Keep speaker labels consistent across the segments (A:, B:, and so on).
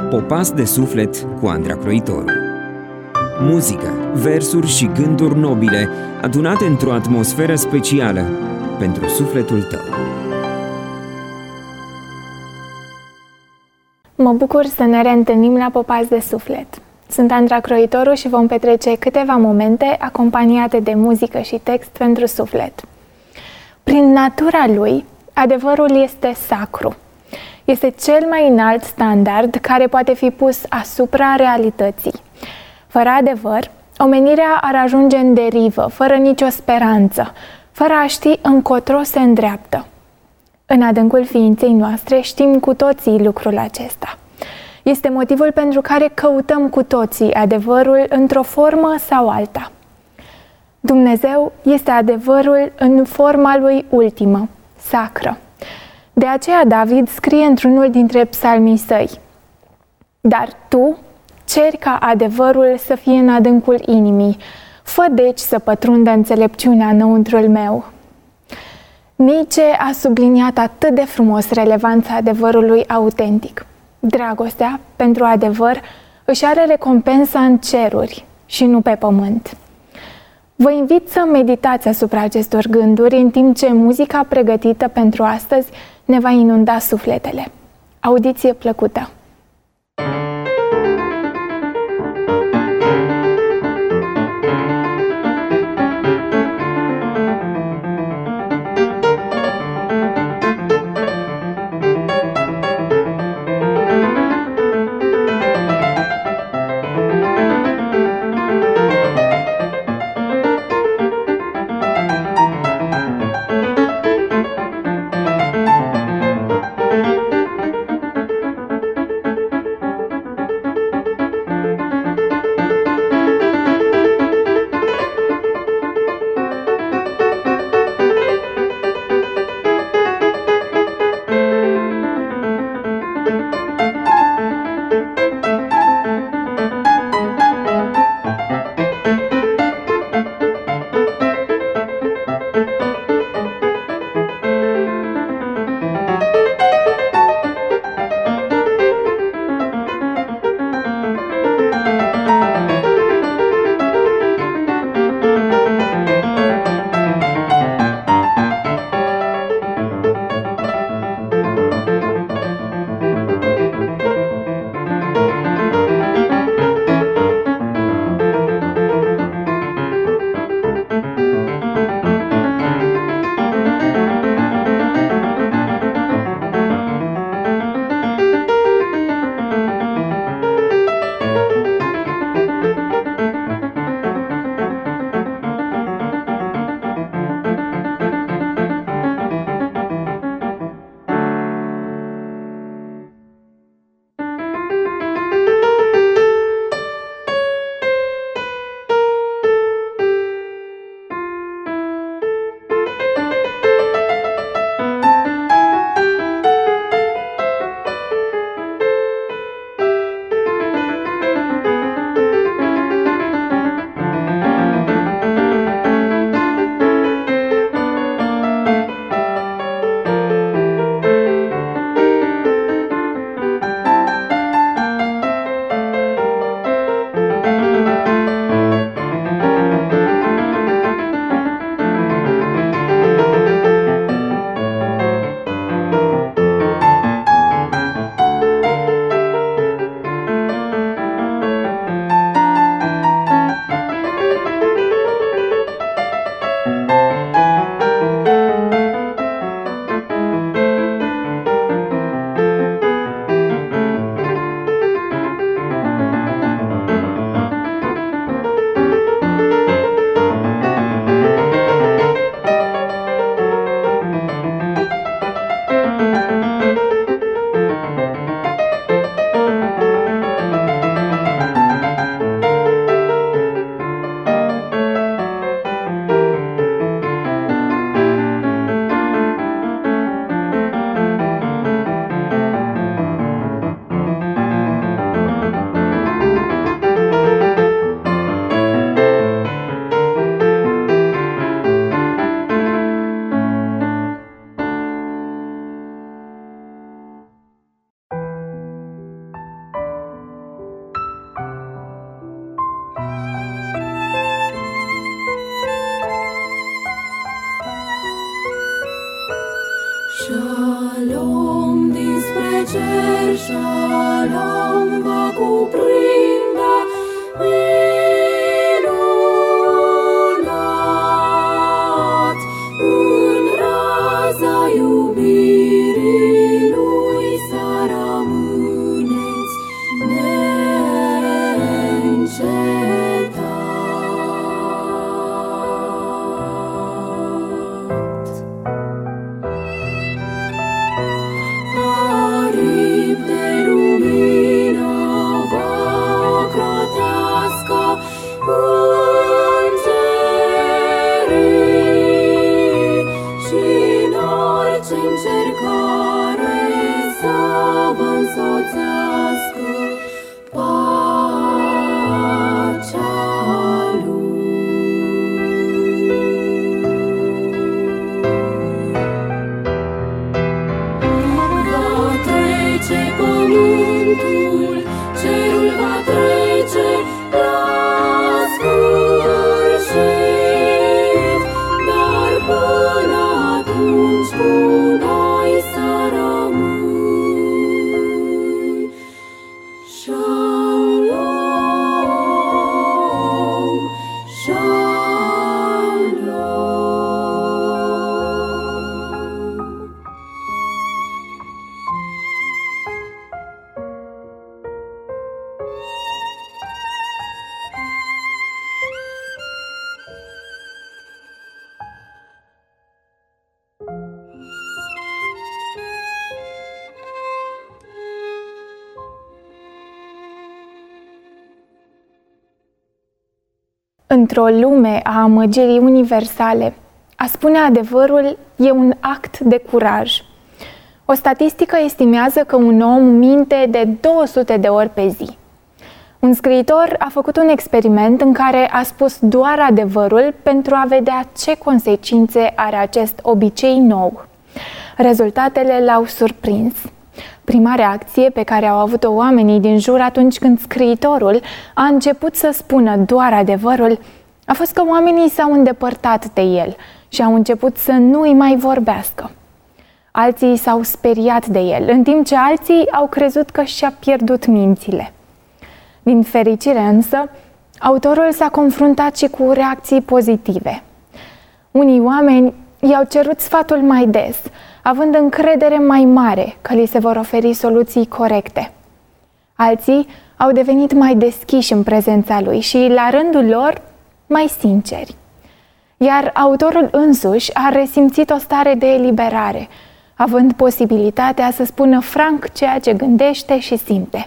A: Popas de suflet cu Andra Croitoru. Muzică, versuri și gânduri nobile adunate într-o atmosferă specială pentru sufletul tău.
B: Mă bucur să ne reîntâlnim la Popas de suflet. Sunt Andra Croitoru și vom petrece câteva momente acompaniate de muzică și text pentru suflet. Prin natura lui, adevărul este sacru. Este cel mai înalt standard care poate fi pus asupra realității. Fără adevăr, omenirea ar ajunge în derivă, fără nicio speranță, fără a ști încotro se îndreaptă. În adâncul ființei noastre știm cu toții lucrul acesta. Este motivul pentru care căutăm cu toții adevărul într-o formă sau alta. Dumnezeu este adevărul în forma lui ultimă, sacră. De aceea David scrie într-unul dintre psalmii săi: dar tu ceri ca adevărul să fie în adâncul inimii, fă deci să pătrundă înțelepciunea înăuntrul meu. Nietzsche a subliniat atât de frumos relevanța adevărului autentic. Dragostea pentru adevăr își are recompensa în ceruri și nu pe pământ. Vă invit să meditați asupra acestor gânduri în timp ce muzica pregătită pentru astăzi ne va inunda sufletele. Audiție plăcută!
C: l-om va cuprinde minunat în raza iubirii lui să rămâneți neîncetat. Aripi de lumină vă crotească îngerii și în orice încercare să vă însoțească pacea lui. Va trece pământul, cerul va trece la sfârșit, dar până atunci cu noi să rămâi. Shalom, shalom.
B: Într-o lume a amăgirii universale, a spune adevărul e un act de curaj. O statistică estimează că un om minte de 200 de ori pe zi. Un scriitor a făcut un experiment în care a spus doar adevărul pentru a vedea ce consecințe are acest obicei nou. Rezultatele l-au surprins. Prima reacție pe care au avut-o oamenii din jur atunci când scriitorul a început să spună doar adevărul a fost că oamenii s-au îndepărtat de el și au început să nu îi mai vorbească. Alții s-au speriat de el, în timp ce alții au crezut că și-a pierdut mințile. Din fericire însă, autorul s-a confruntat și cu reacții pozitive. Unii oameni i-au cerut sfatul mai des, având încredere mai mare că li se vor oferi soluții corecte. Alții au devenit mai deschiși în prezența lui și, la rândul lor, mai sinceri. Iar autorul însuși a resimțit o stare de eliberare, având posibilitatea să spună franc ceea ce gândește și simte.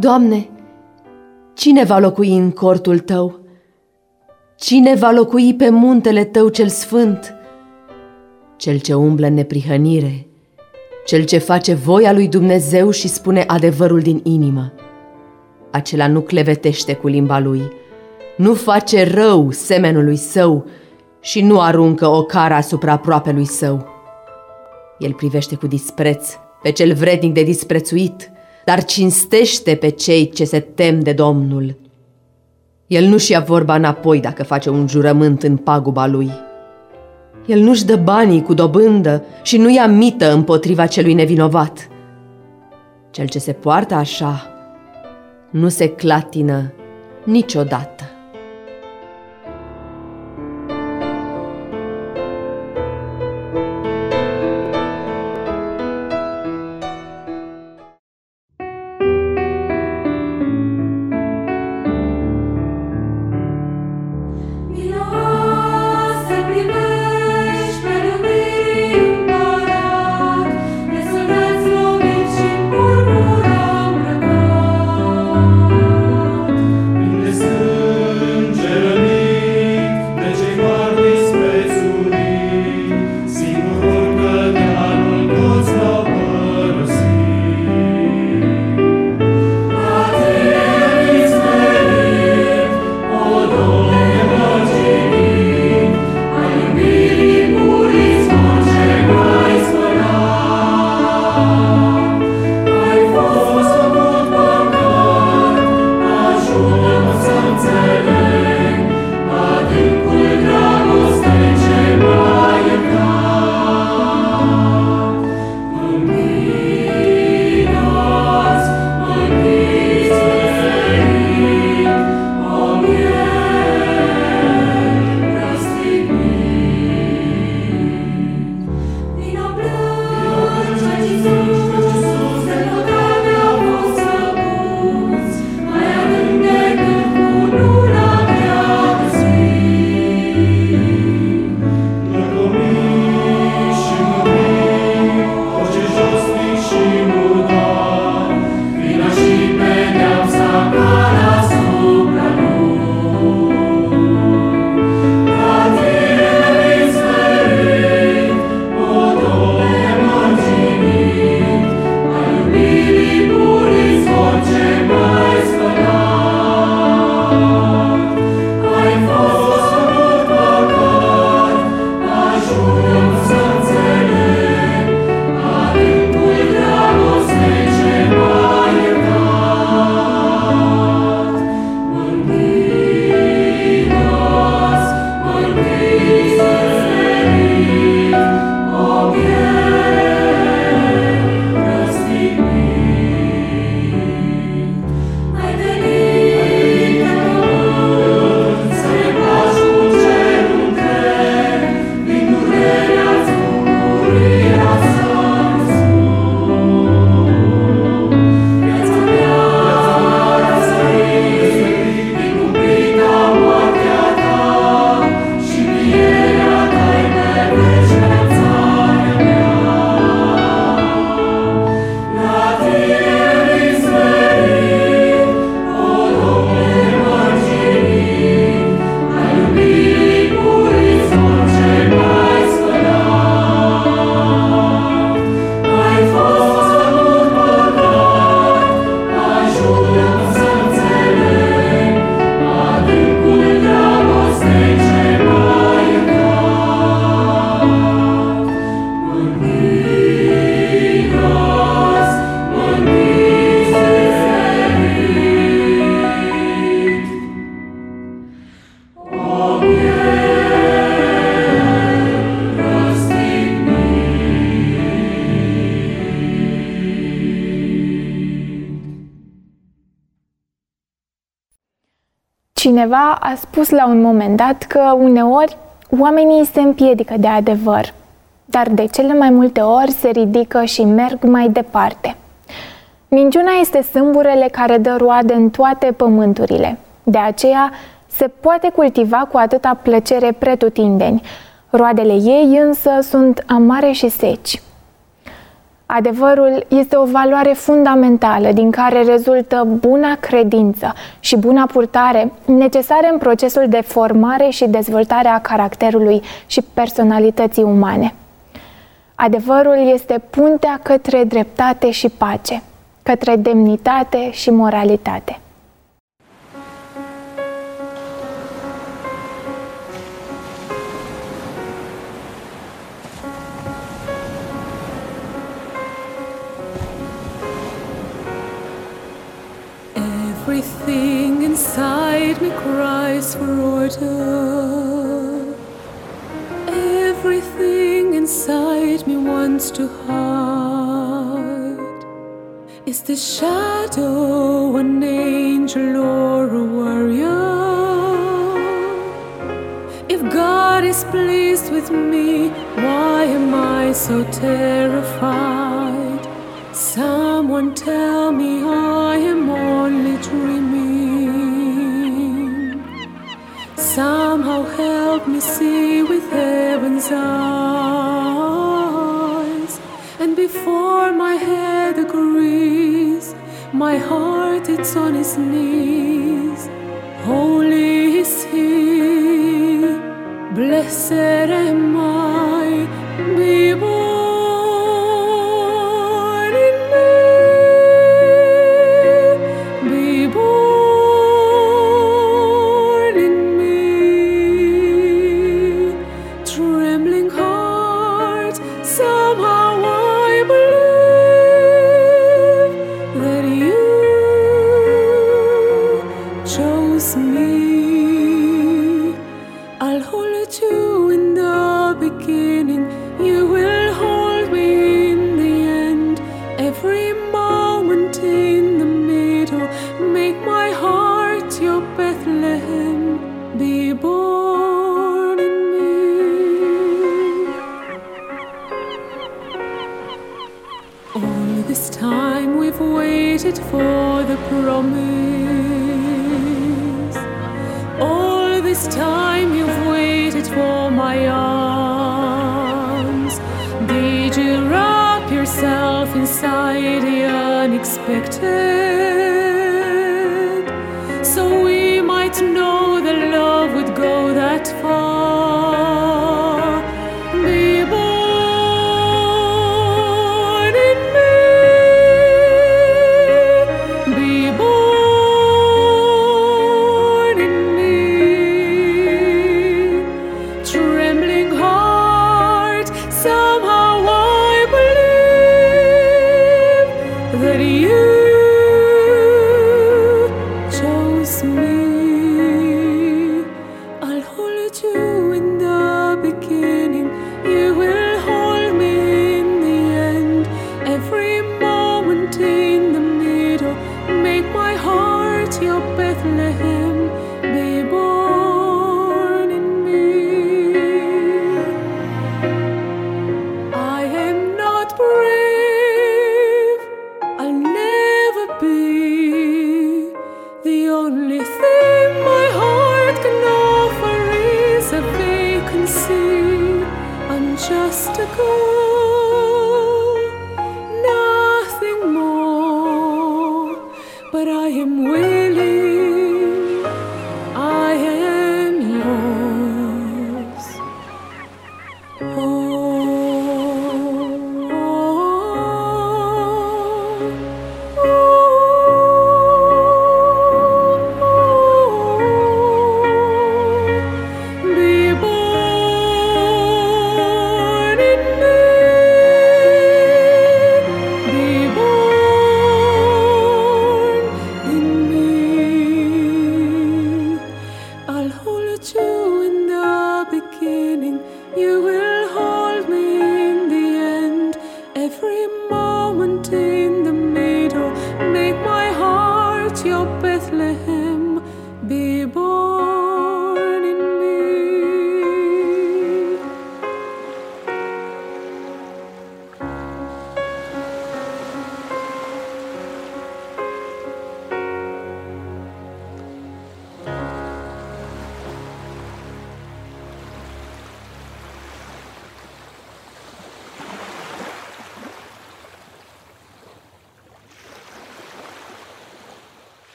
D: Doamne, cine va locui în cortul Tău? Cine va locui pe muntele Tău cel sfânt? Cel ce umblă în neprihănire, cel ce face voia lui Dumnezeu și spune adevărul din inimă. Acela nu clevetește cu limba lui, nu face rău semenului său și nu aruncă o cară asupra aproapelui său. El privește cu dispreț pe cel vrednic de disprețuit, dar cinstește pe cei ce se tem de Domnul. El nu-și ia vorba înapoi dacă face un jurământ în paguba lui. El nu-și dă banii cu dobândă și nu ia mită împotriva celui nevinovat. Cel ce se poartă așa nu se clatină niciodată.
B: Cineva a spus la un moment dat că uneori oamenii se împiedică de adevăr, dar de cele mai multe ori se ridică și merg mai departe. Minciuna este sâmburele care dă roade în toate pământurile. De aceea se poate cultiva cu atâta plăcere pretutindeni. Roadele ei însă sunt amare și seci. Adevărul este o valoare fundamentală din care rezultă buna credință și buna purtare necesare în procesul de formare și dezvoltare a caracterului și personalității umane. Adevărul este puntea către dreptate și pace, către demnitate și moralitate.
C: Everything inside me cries for order. Everything inside me wants to hide. Is the shadow an angel or a warrior? If God is pleased with me, why am I so terrified? Someone tell me I am only dreaming. Somehow help me see with heaven's eyes. And before my head agrees, my heart it's on his knees. Holy is he, blessed am I, be born. For the promise, all this time you've waited for my arms. Did you wrap yourself inside the unexpected, so we might know that love would go that far? Be born in me. I'll hold you.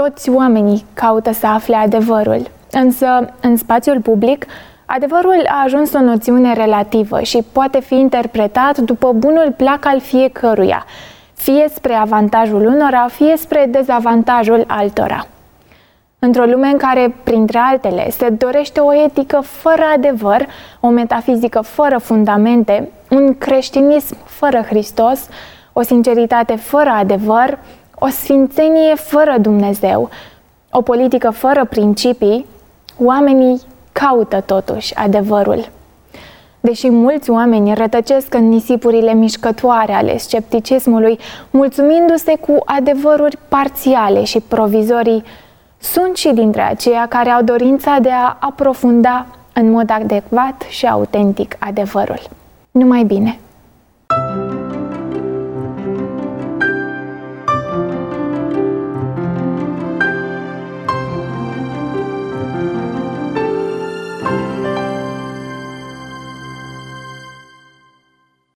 B: Toți oamenii caută să afle adevărul, însă în spațiul public, adevărul a ajuns o noțiune relativă și poate fi interpretat după bunul plac al fiecăruia, fie spre avantajul unora, fie spre dezavantajul altora. Într-o lume în care, printre altele, se dorește o etică fără adevăr, o metafizică fără fundamente, un creștinism fără Hristos, o sinceritate fără adevăr, o sfințenie fără Dumnezeu, o politică fără principii, oamenii caută totuși adevărul. Deși mulți oameni rătăcesc în nisipurile mișcătoare ale scepticismului, mulțumindu-se cu adevăruri parțiale și provizorii, sunt și dintre aceia care au dorința de a aprofunda în mod adecvat și autentic adevărul. Numai bine!